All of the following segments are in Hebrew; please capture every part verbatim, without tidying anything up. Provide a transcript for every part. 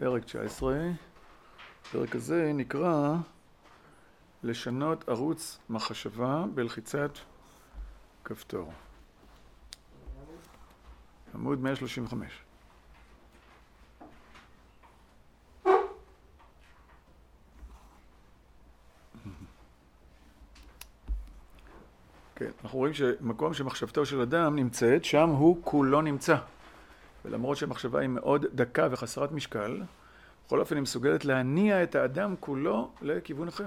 פרק תשע עשרה. הפרק הזה נקרא לשנות ערוץ מחשבה בלחיצת כפתור. עמוד מאה שלושים וחמש. כן, אנחנו רואים שמקום שמחשבתו של אדם נמצאת, שם הוא כולו נמצא. ולמרות שהמחשבה היא מאוד דקה וחסרת משקל, בכל אופן היא מסוגלת להניע את האדם כולו לכיוון אחר.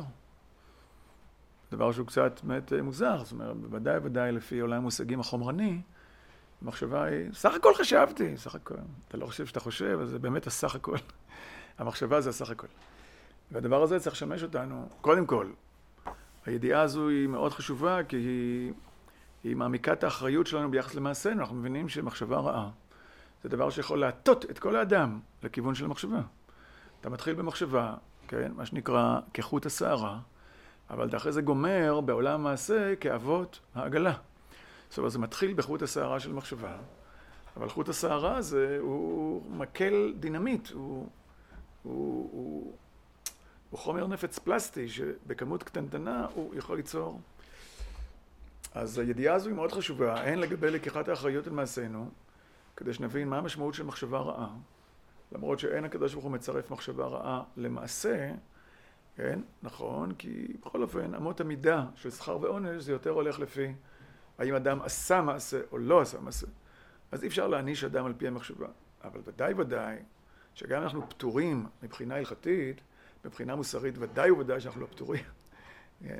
דבר שהוא קצת באמת מוזר, זאת אומרת, בוודאי ודאי לפי עולם המושגים החומרני, המחשבה היא, סך הכל חשבתי, סך הכל. אתה לא חושב שאתה חושב, אז זה באמת הסך הכל. המחשבה זה הסך הכל. והדבר הזה צריך לשמש אותנו, קודם כל, הידיעה הזו היא מאוד חשובה, כי היא, היא מעמיקה את האחריות שלנו ביחס למעשינו. אנחנו מבינים שמחשבה רעה זה דבר שיכול להטות את כל האדם לכיוון של המחשבה. אתה מתחיל במחשבה, כן, מה שנקרא כחוט השערה, אבל אתה אחרי זה גומר בעולם המעשה כאבות העגלה. זאת אומרת, זה מתחיל בחוט השערה של מחשבה, אבל חוט השערה הזה הוא מקל דינמיט, הוא, הוא, הוא, הוא חומר נפץ פלסטי שבכמות קטנטנה הוא יכול ליצור. אז הידיעה הזו היא מאוד חשובה, הן לגבי לקיחת האחריות על מעשינו, כדי שנבין מה המשמעות של מחשבה רעה, למרות שאין הקדוש ברוך הוא מצרף מחשבה רעה למעשה, כן, נכון, כי בכל אופן אמות המידה של שכר ועונש זה יותר הולך לפי האם אדם עשה מעשה או לא עשה מעשה. אז אי אפשר להעניש אדם על פי המחשבה, אבל ודאי ודאי שגם אנחנו פטורים מבחינה הלכתית, מבחינה מוסרית ודאי וודאי שאנחנו לא פטורים. כן,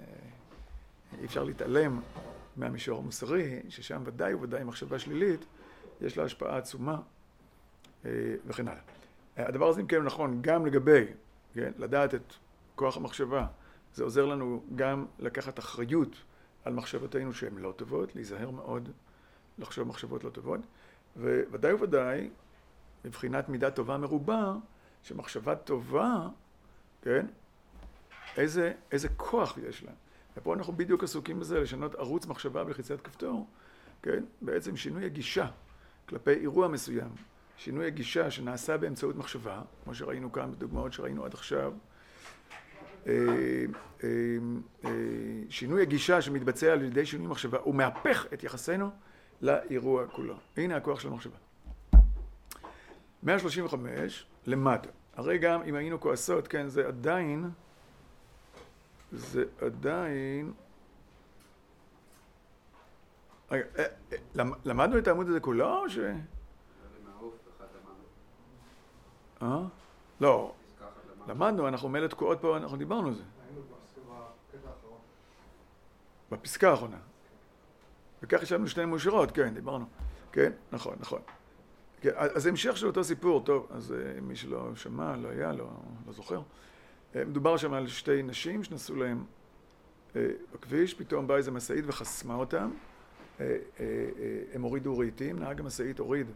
אי אפשר להתעלם מהמישור המוסרי, ששם ודאי וודאי מחשבה שלילית יש לה השפעה עצומה וכן הלאה. הדבר הזה אם כן נכון גם לגבי, כן, לדעת את כוח המחשבה, זה עוזר לנו גם לקחת אחריות על מחשבותינו שהן לא טובות, להיזהר מאוד לחשוב מחשבות לא טובות, וודאי וודאי מבחינת מידה טובה מרובה, שמחשבה טובה, כן, איזה, איזה כוח יש לה. ופה אנחנו בדיוק עסוקים בזה, לשנות ערוץ מחשבה בלחיצת כפתור, כן, בעצם שינוי הגישה כלפי אירוע מסוים, שינוי הגישה שנעשה באמצעות מחשבה, כמו שראינו כאן בדוגמאות שראינו עד עכשיו, שינוי הגישה שמתבצע על ידי שינוי מחשבה, הוא מהפך את יחסנו לאירוע כולו. הנה הכוח של המחשבה. מאה שלושים וחמש, למטה. הרי גם אם היינו כועסות, כן, זה עדיין, זה עדיין, למדנו את העמוד הזה כולו, או ש... אה? לא. למדנו, אנחנו מלא תקועות פה, אנחנו דיברנו על זה. היינו בקטע האחרון. בפסקה האחרונה. וכך ישבנו שתי מאושרות, כן, דיברנו. כן, נכון, נכון. כן, אז זה המשך של אותו סיפור, טוב, אז מי שלא שמע, לא היה, לא, לא זוכר. מדובר שם על שתי נשים שנסעו להם בכביש, פתאום באה איזה משאית וחסמה אותם. הם הורידו רהיטים, נהג המשאית הוריד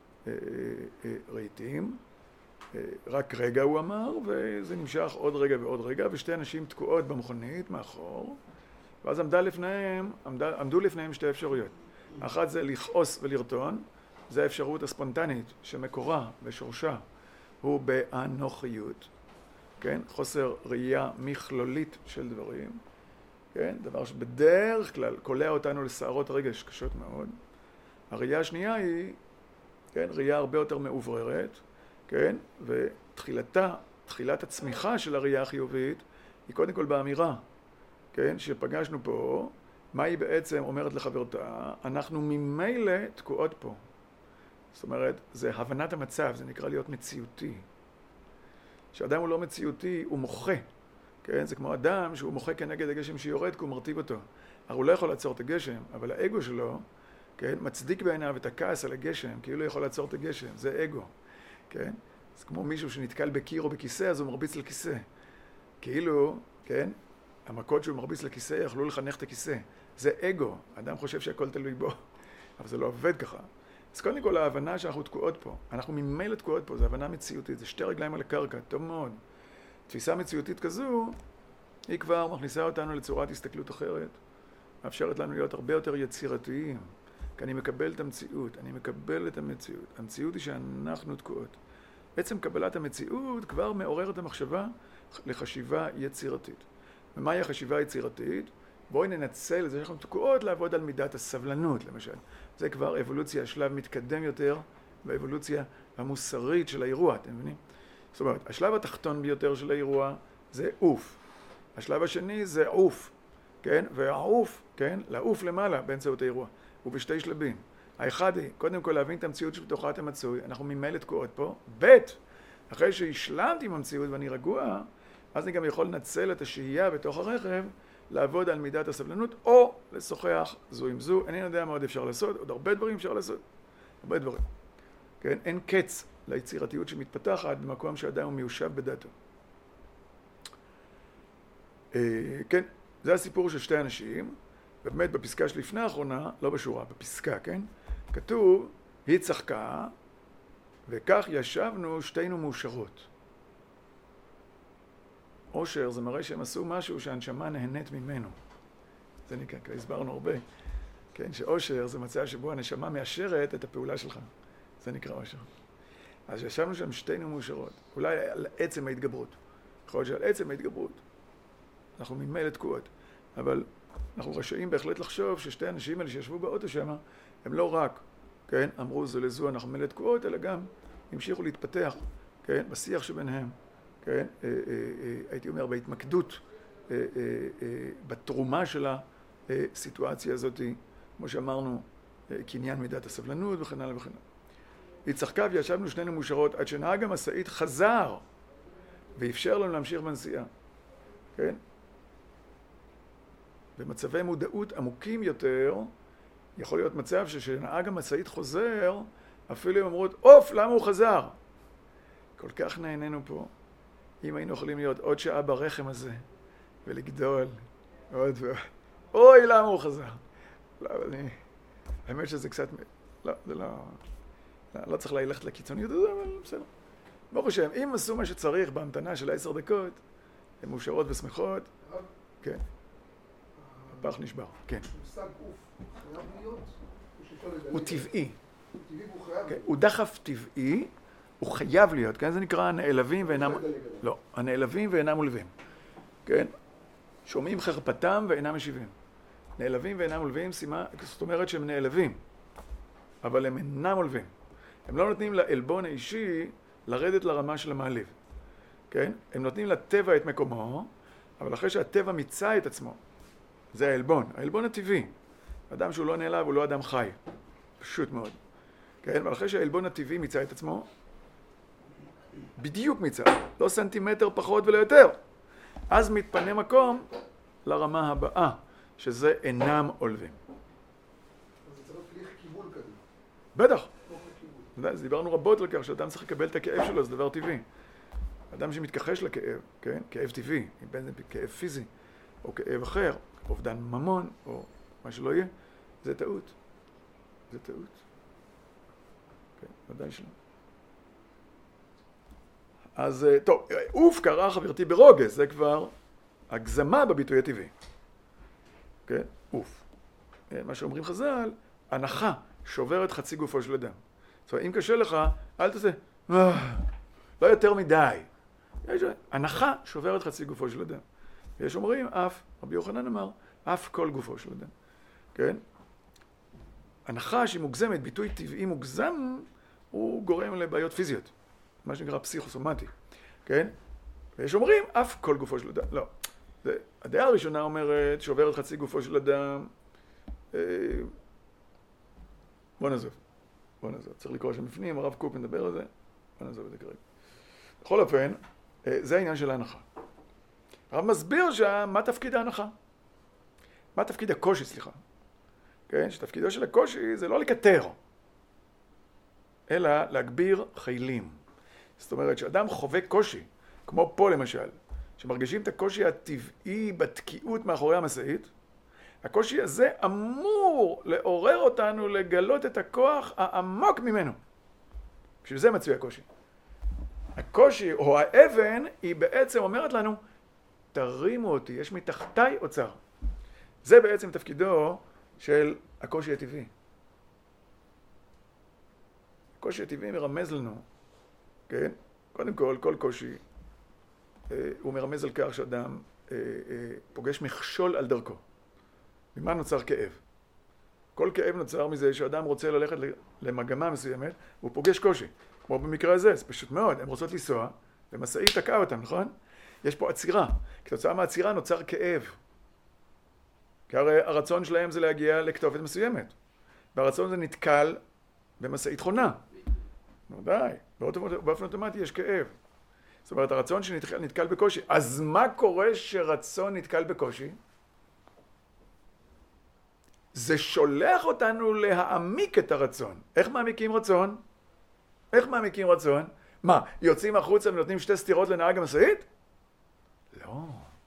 רהיטים. רק רגע הוא אמר, וזה נמשך עוד רגע ועוד רגע, ושתי אנשים תקועות במכונית מאחור, ואז עמדה לפניהם, עמדה, עמדו לפניהם שתי אפשרויות. אחת זה לכעוס ולרטון, זה האפשרות הספונטנית שמקורה ושורשה הוא באנוכיות, כן? חוסר ראייה מכלולית של דברים, כן? דבר שבדרך כלל קולע אותנו לסערות רגש קשות מאוד. הראייה השנייה היא, כן, ראייה הרבה יותר מאובררת, כן? ותחילתה, תחילת הצמיחה של הראייה החיובית היא קודם כל באמירה, כן? שפגשנו פה, מה היא בעצם אומרת לחברתה? אנחנו ממילא תקועות פה. זאת אומרת, זה הבנת המצב, זה נקרא להיות מציאותי. כשאדם הוא לא מציאותי, הוא מוחה, כן? זה כמו אדם שהוא מוחה כנגד הגשם שיורד, כי הוא מרטיב אותו. הרי הוא לא יכול לעצור את הגשם, אבל האגו שלו, כן? מצדיק בעיניו את הכעס על הגשם, כי הוא לא יכול לעצור את הגשם, זה אגו. כן? זה כמו מישהו שנתקל בקיר או בכיסא, אז הוא מרביץ לכיסא. כאילו, כן? המכות שהוא מרביץ לכיסא יכלו לחנך את הכיסא. זה אגו. האדם חושב שהכל תלוי בו. אבל זה לא עובד ככה. אז קודם כל, ההבנה שאנחנו תקועות פה. אנחנו ממילא תקועות פה, זו הבנה מציאותית. זה שתי רגליים על הקרקע, טוב מאוד. תפיסה מציאותית כזו, היא כבר מכניסה אותנו לצורת הסתכלות אחרת. מאפשרת לנו להיות הרבה יותר יצירתיים. כי אני מקבל את המציאות, אני מקבל את המציאות. המציאות היא שאנחנו תקועות. עצם קבלת המציאות כבר מעורר את המחשבה לחשיבה יצירתית. ומהי החשיבה היצירתית? בואי ננצל את זה שאנחנו תקועות לעבוד על מידת הסבלנות, למשל. זה כבר אבולוציה, שלב מתקדם יותר באבולוציה המוסרית של האירוע, אתם מבינים? זאת אומרת, השלב התחתון ביותר של האירוע זה אוף. השלב השני זה עוף, כן? והעוף, כן? לעוף למעלה באמצעות האירוע. הוא בשתי שלבים. האחד היא, קודם כל להבין את המציאות שבתוכה אתה מצוי, אנחנו ממילא תקועות פה. ב' אחרי שהשלמתי עם המציאות ואני רגוע, אז אני גם יכול לנצל את השהייה בתוך הרכב, לעבוד על מידת הסבלנות, או לשוחח זו עם זו. אני יודע מה עוד אפשר לעשות, עוד הרבה דברים אפשר לעשות. הרבה דברים. כן? אין קץ ליצירתיות שמתפתחת במקום שאדם הוא מיושב בדעתו. כן, זה הסיפור של שתי אנשים, ובאמת בפסקה שלפני האחרונה, לא בשורה, בפסקה, כן? כתוב, היא צחקה, וכך ישבנו שתינו מאושרות. אושר זה מראה שהם עשו משהו שהנשמה נהנית ממנו. זה נקרא, כבר הסברנו הרבה, כן? שאושר זה מצב שבו הנשמה מאשרת את הפעולה שלך. זה נקרא אושר. אז ישבנו שם שתינו מאושרות. אולי על עצם ההתגברות. יכול להיות שעל עצם ההתגברות. אנחנו ממילא תקועות. אבל אנחנו רשאים בהחלט לחשוב ששתי אנשים האלה שישבו באוטו שם, הם לא רק, כן, אמרו זו לזו אנחנו ממילא תקועות, אלא גם המשיכו להתפתח, כן, בשיח שביניהם, כן, אה, אה, אה, הייתי אומר בהתמקדות, אה, אה, אה, בתרומה של הסיטואציה הזאת, כמו שאמרנו, אה, קניין מידת הסבלנות וכן הלאה וכן הלאה. היא צחקה וישבנו שנינו מאושרות עד שנהג המשאית חזר ואפשר לנו להמשיך בנסיעה, כן? במצבי מודעות עמוקים יותר, יכול להיות מצב שכשנהג המשאית חוזר, אפילו הם אומרות, אוף, למה הוא חזר? כל כך נהנינו פה. אם היינו יכולים להיות עוד שעה ברחם הזה, ולגדול, עוד ועוד. אוי, למה הוא חזר? לא, אני... האמת שזה קצת... לא, זה לא... לא צריך ללכת לקיצוניות הזה, אבל בסדר. ברוך השם, אם עשו מה שצריך בהמתנה של עשר דקות, הן מאושרות ושמחות, כן. הפח נשבר, כן. מושג אוף, חייב להיות? הוא טבעי. הוא טבעי והוא חייב להיות. הוא דחף טבעי, הוא חייב להיות, כן? זה נקרא הנעלבים ואינם... לא, הנעלבים ואינם מולווים. כן? שומעים חרפתם ואינם משיבים. נעלבים ואינם מולווים, זאת אומרת שהם נעלבים, אבל הם אינם מולווים. הם לא נותנים לעלבון האישי לרדת לרמה של המעליב. כן? הם נותנים לטבע את מקומו, אבל אחרי שהטבע מיצה את עצמו, זה העלבון, העלבון הטבעי. אדם שהוא לא נעלב הוא לא אדם חי. פשוט מאוד. כן? אבל אחרי שהעלבון הטבעי מיצה את עצמו, בדיוק מיצה, לא סנטימטר פחות ולא יותר. אז מתפנה מקום לרמה הבאה, שזה אינם עולבים. אז זה צריך להיות כיוון כזה. בטח. אז דיברנו רבות על כך שאדם צריך לקבל את הכאב שלו, זה דבר טבעי. אדם שמתכחש לכאב, כן? כאב טבעי, בין זה כאב פיזי, או כאב אחר, אובדן ממון, או מה שלא יהיה, זה טעות. זה טעות. כן, ודאי שלא. אז טוב, אוף קרא חברתי ברוגז, זה כבר הגזמה בביטוי הטבעי. כן? אוף. מה שאומרים חז"ל, הנחה שוברת חצי גופו של אדם. זאת אומרת, אם קשה לך, אל תעשה, לא יותר מדי. הנחה שוברת חצי גופו של אדם. ויש אומרים, אף, רבי יוחנן אמר, אף כל גופו של אדם. כן? הנחה שהיא מוגזמת, ביטוי טבעי מוגזם, הוא גורם לבעיות פיזיות. מה שנקרא פסיכוסומטי. כן? ויש אומרים, אף כל גופו של אדם. לא. זה, הדעה הראשונה אומרת, שוברת חצי גופו של אדם. אה, בוא נעזוב. בוא נעזוב. צריך לקרוא שם בפנים, הרב קוק מדבר על זה. בוא נעזוב את זה כרגע. בכל אופן, אה, זה העניין של ההנחה. הרב מסביר שם מה תפקיד ההנחה. מה תפקיד הקושי, סליחה. כן? שתפקידו של הקושי זה לא לקטר, אלא להגביר חיילים. זאת אומרת, שאדם חווה קושי, כמו פה למשל, שמרגישים את הקושי הטבעי בתקיעות מאחורי המשאית, הקושי הזה אמור לעורר אותנו לגלות את הכוח העמוק ממנו. בשביל זה מצוי הקושי. הקושי או האבן היא בעצם אומרת לנו, תרימו אותי, יש מתחתיי אוצר. זה בעצם תפקידו של הקושי הטבעי. הקושי הטבעי מרמז לנו, כן? קודם כל, כל קושי אה, הוא מרמז על כך שאדם אה, אה, פוגש מכשול על דרכו. ממה נוצר כאב? כל כאב נוצר מזה שאדם רוצה ללכת למגמה מסוימת, הוא פוגש קושי. כמו במקרה הזה, זה פשוט מאוד, הם רוצות לנסוע, ומשאית תקע אותם, נכון? יש פה עצירה. כתוצאה מהעצירה נוצר כאב. כי הרי הרצון שלהם זה להגיע לכתובת מסוימת. והרצון הזה נתקל במשאית חונה. נו די, באופן אוטומטי יש כאב. זאת אומרת, הרצון שנתקל בקושי. אז מה קורה שרצון נתקל בקושי? זה שולח אותנו להעמיק את הרצון. איך מעמיקים רצון? איך מעמיקים רצון? מה, יוצאים החוצה ונותנים שתי סתירות לנהג המשאית? לא.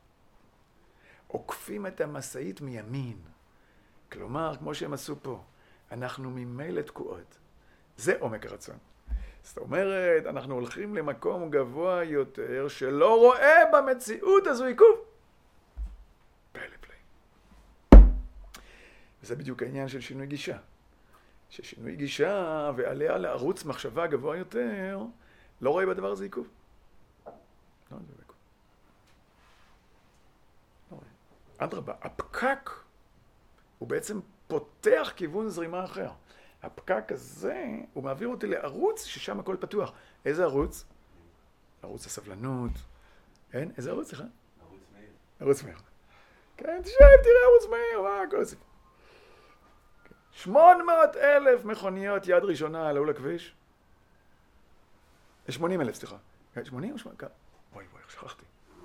עוקפים את המשאית מימין. כלומר, כמו שהם עשו פה, אנחנו ממילא תקועות. זה עומק הרצון. זאת אומרת, אנחנו הולכים למקום גבוה יותר שלא רואה במציאות הזו עיכוב. פלא פלא. וזה בדיוק העניין של שינוי גישה. ששינוי גישה ועליה לערוץ מחשבה גבוה יותר, לא רואה בדבר הזה עיכוב. לא רואה עיכוב. לא רואה. אדרבה, הפקק הוא בעצם פותח כיוון זרימה אחר. הפקק הזה, הוא מעביר אותי לערוץ ששם הכל פתוח. איזה ערוץ? ערוץ הסבלנות. אין? איזה ערוץ, סליחה? ערוץ מאיר. ערוץ מאיר. כן, תשב, תראה ערוץ מאיר, מה, כל הסיפור. שמונה מאות אלף מכוניות יד ראשונה עלו לכביש. שמונים אלף, סליחה. שמונים או שמונים? וואי וואי, שכחתי.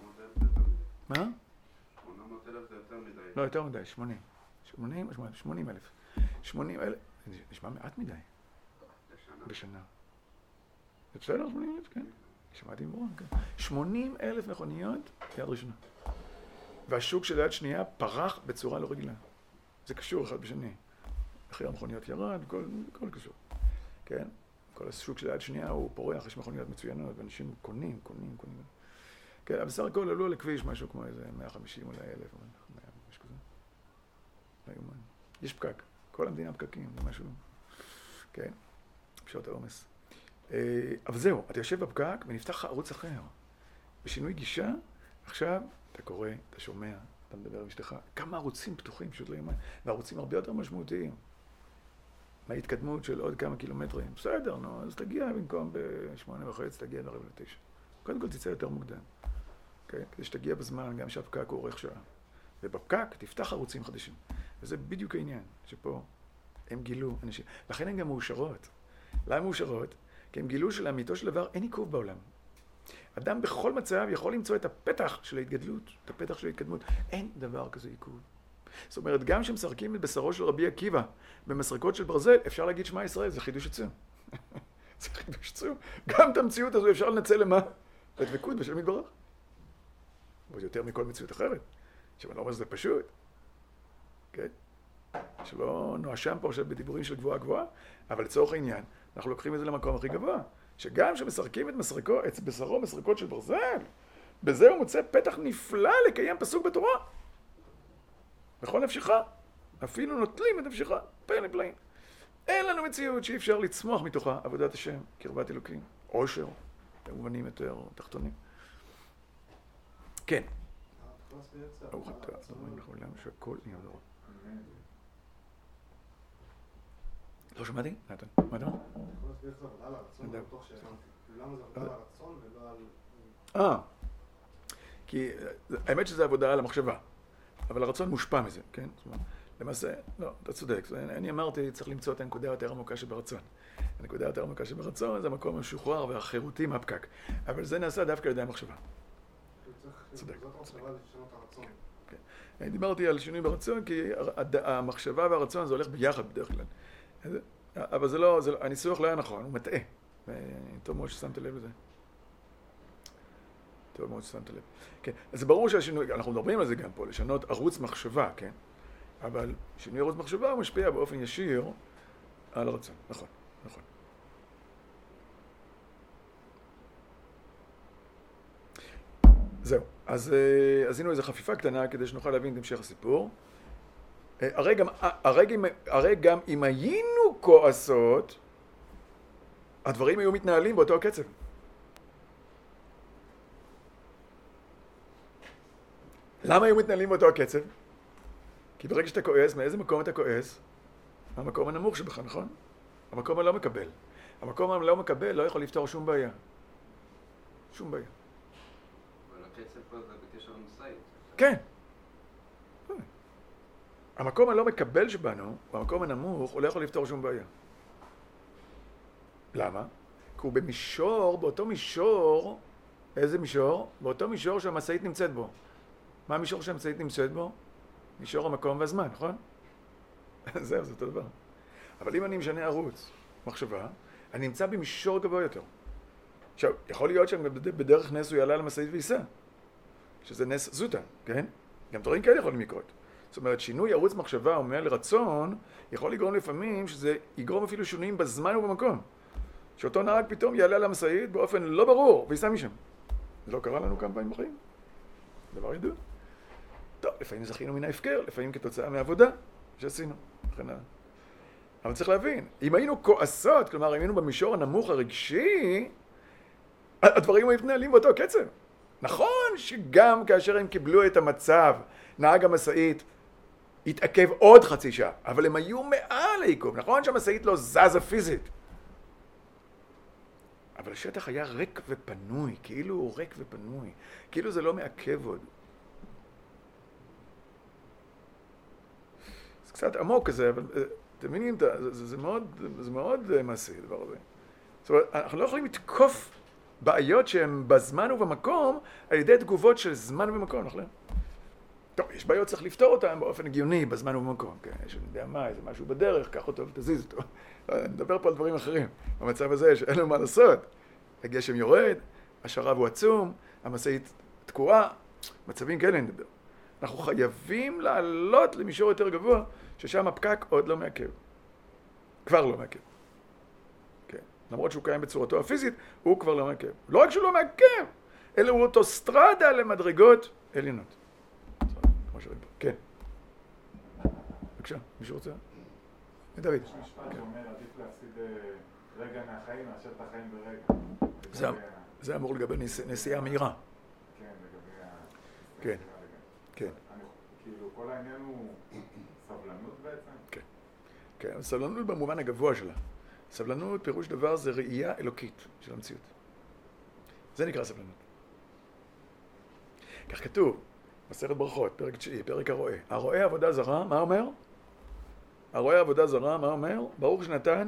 מה? שמונה מאות אלף זה יותר מדי. לא, יותר מדי, שמונים. שמונים או שמונים? שמונים אלף. שמונים אלף. זה נשמע מעט מדי. בשנה. בשנה. זה בסדר, שמונים אלף, כן. שמעתי מברון, כן. שמונים אלף מכוניות יד ראשונה. והשוק של יד שנייה פרח בצורה לא רגילה. זה קשור אחד בשני. מחיר המכוניות ירד, כל, כל קשור. כן? כל השוק של יד שנייה הוא פורח, יש מכוניות מצוינות, ואנשים קונים, קונים, קונים. כן, אבל בסך הכל עלו לכביש משהו כמו איזה מאה וחמישים אולי אלף, או מאה, משהו כזה. לא יומן. יש פקק. כל המדינה פקקים, זה משהו. כן? בשעות העומס. אבל זהו, אתה יושב בפקק ונפתח ערוץ אחר. בשינוי גישה, עכשיו אתה קורא, אתה שומע, אתה מדבר עם אשתך. כמה ערוצים פתוחים, פשוט לא יומן. וערוצים הרבה יותר משמעותיים. מההתקדמות של עוד כמה קילומטרים. בסדר, נו, אז תגיע במקום בשמונה וחצי, תגיע לרבע לתשע. קודם כל תצא יותר מוקדם. כן? כדי שתגיע בזמן, גם שהפקק הוא אורך שעה. ובפקק תפתח ערוצים חדשים. וזה בדיוק העניין, שפה הם גילו אנשים. לכן הן גם מאושרות. למה מאושרות? כי הם גילו שלאמיתו של דבר אין עיכוב בעולם. אדם בכל מצב יכול למצוא את הפתח של ההתגדלות, את הפתח של ההתקדמות. אין דבר כזה עיכוב. זאת אומרת, גם כשמשחקים את בשרו של רבי עקיבא במסרקות של ברזל, אפשר להגיד שמע ישראל, זה חידוש עצום. זה חידוש עצום. גם את המציאות הזו אפשר לנצל למה? לדבקות בשם יתברך. אבל יותר מכל מציאות אחרת. עכשיו אני לא אומר שזה פשוט. כן? שלא נואשם פה עכשיו בדיבורים של גבוהה גבוהה, אבל לצורך העניין, אנחנו לוקחים את זה למקום הכי גבוה. שגם כשמשחקים את מסרקו, את בשרו מסרקות של ברזל, בזה הוא מוצא פתח נפלא לקיים פסוק בתורה. בכל נפשך, אפילו נוטלים את נפשך, פלא פלאים. אין לנו מציאות שאי אפשר לצמוח מתוכה עבודת השם, קרבת אלוקים, עושר, במובנים יותר תחתונים. כן. ברוך אתה, אומרים לך עולם שהכל נהיה דור. לא שמעתי? נתן, מה אתה אומר? אני יכול להסביר איך זה עבודה על הרצון, אני בטוח למה זה עבודה על הרצון ולא על... אה, כי האמת שזה עבודה על המחשבה, אבל הרצון מושפע מזה, כן? למעשה, לא, אתה צודק, אני אמרתי, צריך למצוא את הנקודה יותר עמוקה שברצון. הנקודה יותר עמוקה שברצון זה המקום המשוחרר והחירותי מהפקק, אבל זה נעשה דווקא על ידי המחשבה. צודק. זאת המחשבה לשנות הרצון. אני דיברתי על שינוי ברצון, כי המחשבה והרצון זה הולך ביחד בדרך כלל. אבל זה לא, הניסוח לא היה נכון, הוא מטעה. טוב מאוד ששמת לב לזה. טוב מאוד ששמת לב. כן, אז זה ברור שהשינוי, אנחנו מדברים על זה גם פה, לשנות ערוץ מחשבה, כן? אבל שינוי ערוץ מחשבה הוא משפיע באופן ישיר על הרצון. נכון, נכון. זהו, אז עשינו איזו חפיפה קטנה כדי שנוכל להבין את המשך הסיפור. הרי גם, הרי גם, הרי גם אם היינו כועסות, הדברים היו מתנהלים באותו הקצב. למה היו מתנהלים באותו הקצב? כי ברגע שאתה כועס, מאיזה מקום אתה כועס? מהמקום הנמוך שבך, נכון? המקום הלא מקבל. המקום הלא מקבל לא יכול לפתור שום בעיה. שום בעיה. אבל הקצב פה זה בקשר למסעית. כן. המקום הלא מקבל שבנו, במקום הנמוך, הוא לא יכול לפתור שום בעיה. למה? כי הוא במישור, באותו מישור, איזה מישור? באותו מישור שהמשאית נמצאת בו. מה המישור שהמשאית נמצאת בו? מישור המקום והזמן, נכון? זהו, זה אותו דבר. אבל אם אני משנה ערוץ, מחשבה, אני נמצא במישור גבוה יותר. עכשיו, יכול להיות שבדרך נס הוא יעלה למשאית וייסע. שזה נס זוטה, כן? גם דברים כאלה יכולים לקרות. זאת אומרת, שינוי ערוץ מחשבה אומר לרצון, יכול לגרום לפעמים שזה יגרום אפילו שינויים בזמן ובמקום. שאותו נהג פתאום יעלה למשאית באופן לא ברור וייסע משם. זה לא קרה לנו כמה פעמים בחיים. דבר ידוע. טוב, לפעמים זכינו מן ההפקר, לפעמים כתוצאה מעבודה שעשינו. וכן הלאה. אבל צריך להבין, אם היינו כועסות, כלומר, אם היינו במישור הנמוך הרגשי, הדברים היו מתנהלים באותו קצב. נכון שגם כאשר הם קיבלו את המצב, נהג המשאית התעכב עוד חצי שעה, אבל הם היו מעל העיכוב. נכון שהמשאית לא זזה פיזית. אבל השטח היה ריק ופנוי, כאילו הוא ריק ופנוי, כאילו זה לא מעכב עוד. זה קצת עמוק כזה, אבל אתם מבינים, זה, זה, זה מאוד, זה מאוד מעשי, הדבר הזה. זאת אומרת, אנחנו לא יכולים לתקוף בעיות שהן בזמן ובמקום על ידי תגובות של זמן ומקום, נכון? טוב, יש בעיות, צריך לפתור אותן באופן הגיוני, בזמן ובמקום. כן, יש, אני יודע מה, איזה משהו בדרך, קח אותו ותזיז אותו. אני מדבר פה על דברים אחרים. במצב הזה שאין לו מה לעשות. הגשם יורד, השרב הוא עצום, המשאית תקועה, מצבים כאלה נדבר. אנחנו חייבים לעלות למישור יותר גבוה, ששם הפקק עוד לא מעכב. כבר לא מעכב. כן. למרות שהוא קיים בצורתו הפיזית, הוא כבר לא מעכב. לא רק שהוא לא מעכב, אלא הוא אוטוסטרדה למדרגות עליונות. כן. בבקשה, מישהו רוצה? דוד. יש משפט שאומר, עדיף להפסיד רגע מהחיים מאשר את החיים ברגע. זה אמור לגבי נסיעה מהירה. כן, לגבי ה... כן, כן. כאילו, כל העניין הוא סבלנות בעצם? כן. כן, סבלנות במובן הגבוה שלה. סבלנות, פירוש דבר, זה ראייה אלוקית של המציאות. זה נקרא סבלנות. כך כתוב, מסכת ברכות, פרק תשיעי, פרק הרואה. הרואה עבודה זרה, מה אומר? הרואה עבודה זרה, מה אומר? ברוך שנתן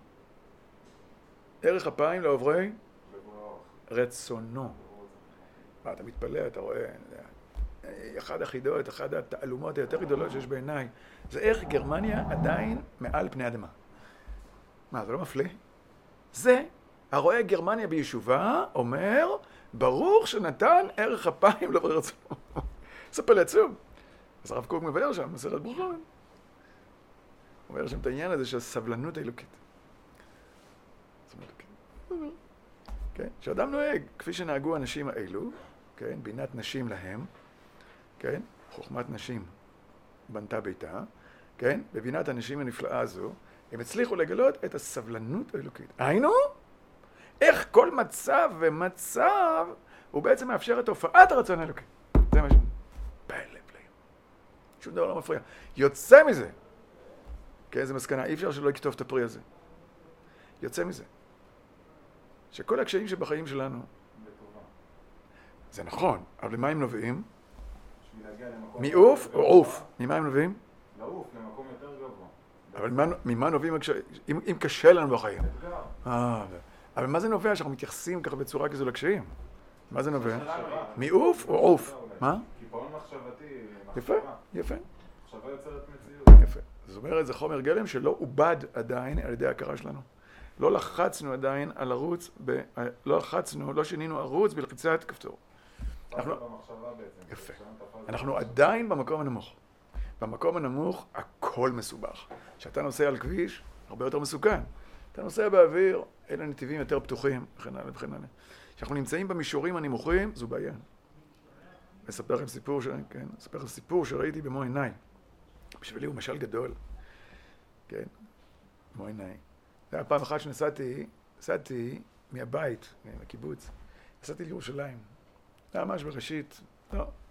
ערך אפיים לעוברי רצונו. מה, אתה מתפלא, אתה רואה, אחד החידות, אחד התעלומות היותר גדולות שיש בעיניי, זה איך גרמניה עדיין מעל פני אדמה. מה, זה לא מפליא? זה, הרואה גרמניה ביישובה, אומר, ברוך שנתן ערך אפיים לעוברי רצונו. זה פלא עצום. אז הרב קוק מבאר שם, מסכת ברכות. הוא אומר שם את העניין הזה של הסבלנות האלוקית. כן, שאדם נוהג, כפי שנהגו האנשים האלו, כן, בינת נשים להם, כן, חוכמת נשים בנתה ביתה, כן, בבינת הנשים הנפלאה הזו, הם הצליחו לגלות את הסבלנות האלוקית. היינו, איך כל מצב ומצב הוא בעצם מאפשר את הופעת הרצון האלוקי. זה מה ש... פלא פלא. שום דבר לא מפריע. יוצא מזה. כן, זו מסקנה, אי אפשר שלא יכתוב את הפרי הזה. יוצא מזה. שכל הקשיים שבחיים שלנו... בטובה. זה נכון, אבל למה הם נובעים? מעוף או עוף? ממה הם נובעים? לעוף, למקום יותר גבוה. אבל מה, ממה נובעים הקשיים? אם, אם קשה לנו בחיים. אתגר. אה, אבל מה זה נובע שאנחנו מתייחסים ככה בצורה כזו לקשיים? מה זה נובע? מעוף או עוף? מה? קיפאון מחשבתי, יפה, מחשבה. יפה. מחשבה יוצרת מציאות. יפה. זאת אומרת, זה חומר גלם שלא עובד עדיין על ידי ההכרה שלנו. לא לחצנו עדיין על ערוץ, ב... לא לחצנו, לא שינינו ערוץ בלחיצת כפתור. אנחנו... במחשבה בעצם. יפה. אנחנו עדיין במקום הנמוך. במקום הנמוך הכל מסובך. כשאתה נוסע על כביש, הרבה יותר מסוכן. אתה נוסע באוויר, אלה נתיבים יותר פתוחים, וכן הלאה וכן הלאה. כשאנחנו נמצאים במישורים הנמוכים, זו בעיה. אספר לכם סיפור, ש... כן, אספר לכם סיפור שראיתי במו עיניי. בשבילי הוא משל גדול. כן, במו עיניי. זה היה פעם אחת שנסעתי, נסעתי מהבית, מהקיבוץ, נסעתי לירושלים. זה היה ממש בראשית, לא,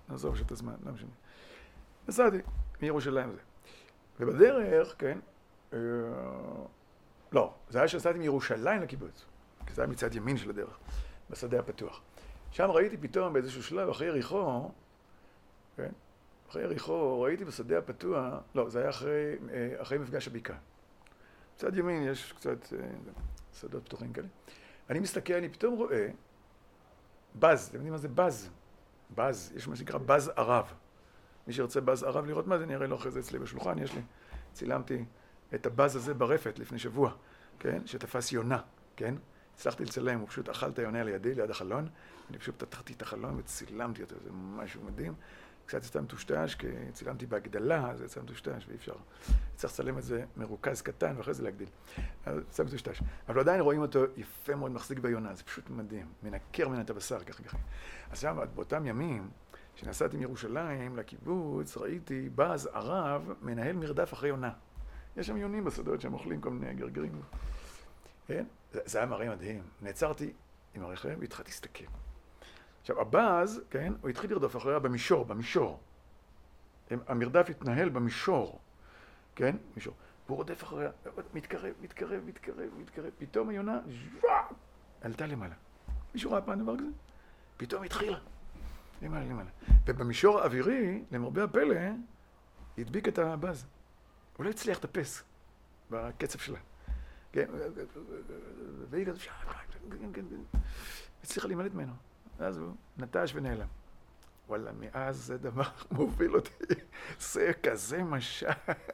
נעזוב שאת הזמן, לא משנה. נסעתי מירושלים זה. ובדרך, כן, אה, לא, זה היה שנסעתי מירושלים לקיבוץ, כי זה היה מצד ימין של הדרך, בשדה הפתוח. שם ראיתי פתאום באיזשהו שלב, אחרי יריחו, כן, אחרי יריחו, ראיתי בשדה הפתוח, לא, זה היה אחרי, אחרי מפגש הבקעה. מצד ימין יש קצת שדות פתוחים כאלה. אני מסתכל, אני פתאום רואה בז, אתם יודעים מה זה בז? בז, יש מה שנקרא בז ערב. מי שרוצה בז ערב לראות מה זה, אני אראה לו אחרי זה אצלי בשולחן, יש לי, צילמתי את הבז הזה ברפת לפני שבוע, כן, שתפס יונה, כן? הצלחתי לצלם, הוא פשוט אכל את היונה לידי, ליד החלון, אני פשוט פתחתי את החלון וצילמתי אותו, זה משהו מדהים. קצת יצא מטושטש, כי צילמתי בהגדלה, אז יצא מטושטש, ואי אפשר. צריך לצלם את זה מרוכז קטן, ואחרי זה להגדיל. אז יצא מטושטש. אבל עדיין רואים אותו יפה מאוד מחזיק ביונה, זה פשוט מדהים. מנקר מן את הבשר, ככה ככה. אז שם, באותם ימים, כשנסעתי מירושלים לקיבוץ, ראיתי בז ערב מנהל מרדף אחרי יונה. יש שם יונים בשדות שהם אוכלים כל מיני גרגרים. כן? זה היה מראה מדהים. נעצרתי עם הרכב והתחלתי להסתכל. עכשיו, הבאז, כן, הוא התחיל לרדוף אחריה במישור, במישור. המרדף התנהל במישור, כן? מישור. והוא רודף אחריה, מתקרב, מתקרב, מתקרב, מתקרב. פתאום היונה, ז'וואה, עלתה למעלה. מישהו ראה פעם דבר כזה? פתאום התחילה. למעלה, למעלה. ובמישור האווירי, למרבה הפלא, הדביק את הבאז. הוא לא הצליח לטפס בקצב שלה. כן? והיא כזה, כן, כן, כן. הצליחה להימלט ממנו. אז הוא נטש ונעלם. וואלה, מאז זה דבר מוביל אותי. זה כזה משל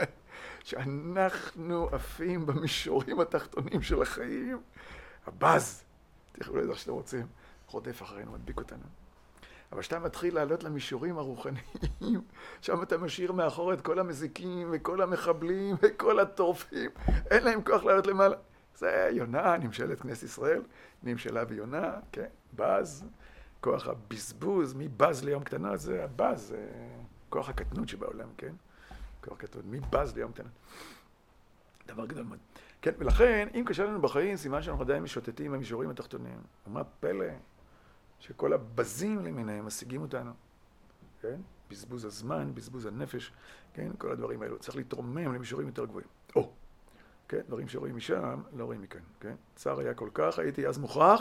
שאנחנו עפים במישורים התחתונים של החיים. הבאז, תכף אולי זה שאתם רוצים, רודף אחרינו, מדביק אותנו. אבל כשאתה מתחיל לעלות למישורים הרוחניים, שם אתה משאיר מאחור את כל המזיקים וכל המחבלים וכל הטורפים. אין להם כוח לעלות למעלה. זה יונה, נמשלת כנסת ישראל, נמשלה ביונה, כן, בז. כוח הבזבוז, מי בז ליום קטנה, זה הבז, זה כוח הקטנות שבעולם, כן? כוח קטנות, מי בז ליום קטנה. דבר גדול מאוד. כן, ולכן, אם קשה לנו בחיים, סימן שאנחנו עדיין משוטטים במישורים התחתונים. ומה פלא שכל הבזים למיניהם משיגים אותנו, כן? בזבוז הזמן, בזבוז הנפש, כן? כל הדברים האלו. צריך להתרומם למישורים יותר גבוהים. או, כן? דברים שרואים משם, לא רואים מכאן, כן? צער היה כל כך, הייתי אז מוכרח.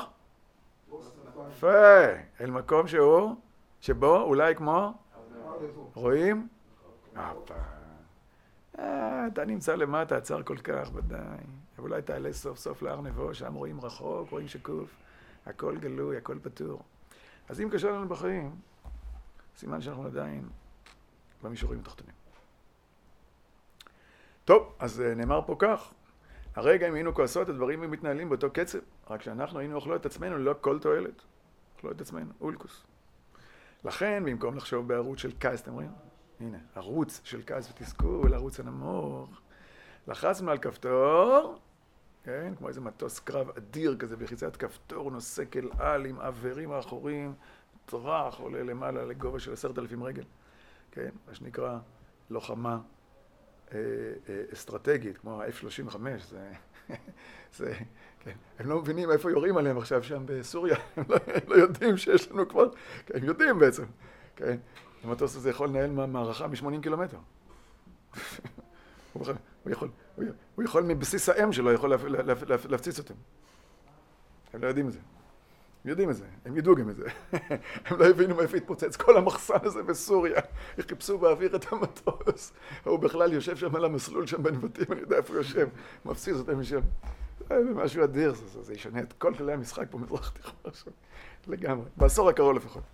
יפה, אל מקום שהוא, שבו אולי כמו, רואים? אפה. אתה נמצא למטה, עצר כל כך, ודאי. אולי תעלה סוף סוף להר נבו, שם רואים רחוק, רואים שקוף, הכל גלוי, הכל פתור. אז אם קשה לנו בחיים, סימן שאנחנו עדיין במישורים התחתונים. טוב, אז נאמר פה כך. הרגע אם היינו כועסות, הדברים הם מתנהלים באותו קצב. רק שאנחנו היינו אוכלות את עצמנו ללא כל תועלת. אוכלות את עצמנו, אולקוס. לכן, במקום לחשוב בערוץ של כעס, אתם רואים? הנה, ערוץ של כעס ותסכול, ערוץ הנמוך. לחצנו על כפתור, כן? כמו איזה מטוס קרב אדיר כזה, בחיצת כפתור, הוא נושא אל על עם עברים האחוריים, טרח, עולה למעלה לגובה של עשרת אלפים רגל. כן? מה שנקרא לוחמה אסטרטגית, כמו ה-אף שלושים וחמש, זה, זה, כן. הם לא מבינים איפה יורים עליהם עכשיו שם בסוריה, הם לא, הם לא יודעים שיש לנו כבר, כן, הם יודעים בעצם, כן. המטוס הזה יכול לנהל מערכה מ-שמונים קילומטר. הוא, הוא, יכול, הוא, הוא יכול מבסיס האם שלו, יכול להפ, להפ, להפ, להפציץ אותם. הם לא יודעים את זה. הם יודעים את זה, הם ידעו גם את זה. הם לא הבינו מאיפה התפוצץ כל המחסן הזה בסוריה. הם חיפשו באוויר את המטוס. הוא בכלל יושב שם על המסלול שם בנבטים, אני יודע איפה הוא יושב. מפציץ אותם משם. זה משהו אדיר, זה, זה ישנה את כל כלי המשחק פה מזרח תיכון. לגמרי, בעשור הקרוב לפחות.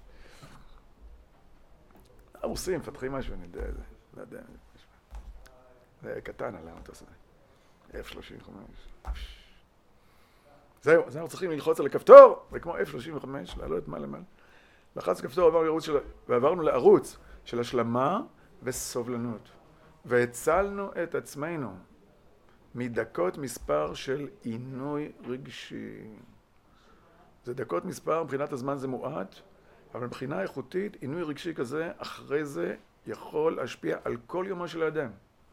הרוסים מפתחים משהו, אני יודע את זה. לא יודע. זה קטן על המטוס הזה. אף שלושים וחמש. זהו, אז אנחנו צריכים ללחוץ על הכפתור, וכמו אף שלושים וחמש, לעלות מעלה מעלה. לחץ כפתור, עברנו לערוץ של, ועברנו לערוץ של השלמה וסובלנות. והצלנו את עצמנו מדקות מספר של עינוי רגשי. זה דקות מספר, מבחינת הזמן זה מועט, אבל מבחינה איכותית, עינוי רגשי כזה, אחרי זה יכול להשפיע על כל יומו של האדם.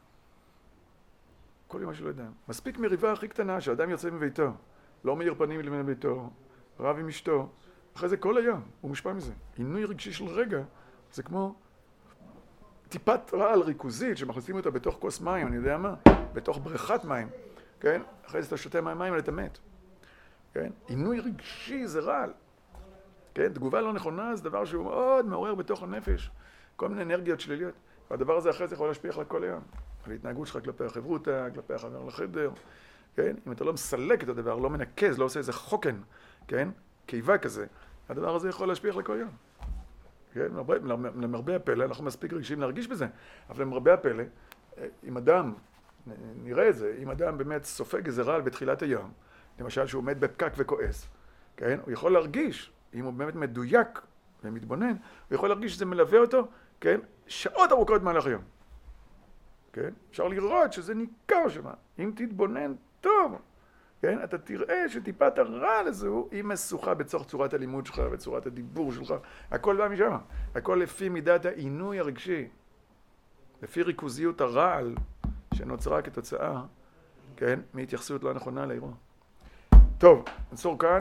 כל יומו של האדם. מספיק מריבה הכי קטנה, שהאדם יוצא מביתו. לא מאיר פנים לבן ביתו, רב עם אשתו. אחרי זה כל היום, הוא מושפע מזה. עינוי רגשי של רגע, זה כמו טיפת רעל ריכוזית שמכניסים אותה בתוך כוס מים, אני יודע מה, בתוך בריכת מים, כן? אחרי זה אתה שותה מהמים ואתה מת, כן? עינוי רגשי זה רעל, כן? תגובה לא נכונה זה דבר שהוא מאוד מעורר בתוך הנפש, כל מיני אנרגיות שליליות, והדבר הזה אחרי זה יכול להשפיע לך כל היום, על ההתנהגות שלך כלפי החברותה, כלפי החבר לחדר, כן? אם אתה לא מסלק את הדבר, לא מנקז, לא עושה איזה חוקן, כן? קיבה כזה, הדבר הזה יכול להשפיע לך לכל יום. כן? למרבה הפלא, אנחנו מספיק רגישים להרגיש בזה, אבל למרבה הפלא, אם אדם, נראה את זה, אם אדם באמת סופג איזה רעל בתחילת היום, למשל שהוא עומד בפקק וכועס, כן? הוא יכול להרגיש, אם הוא באמת מדויק ומתבונן, הוא יכול להרגיש שזה מלווה אותו, כן? שעות ארוכות במהלך היום. כן? אפשר לראות שזה ניכר שמה. אם תתבונן טוב, כן? אתה תראה שטיפת הרעל הזו היא מסוכה בתוך צורת הלימוד שלך וצורת הדיבור שלך. הכל בא משם. הכל לפי מידת העינוי הרגשי. לפי ריכוזיות הרעל שנוצרה כתוצאה, כן? מהתייחסות לא נכונה לאירוע. טוב, נצור כאן.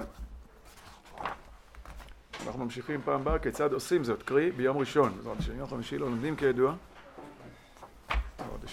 אנחנו ממשיכים פעם הבאה כיצד עושים זאת. קרי, ביום ראשון. זאת אומרת, שיום חמישי לא לומדים כידוע.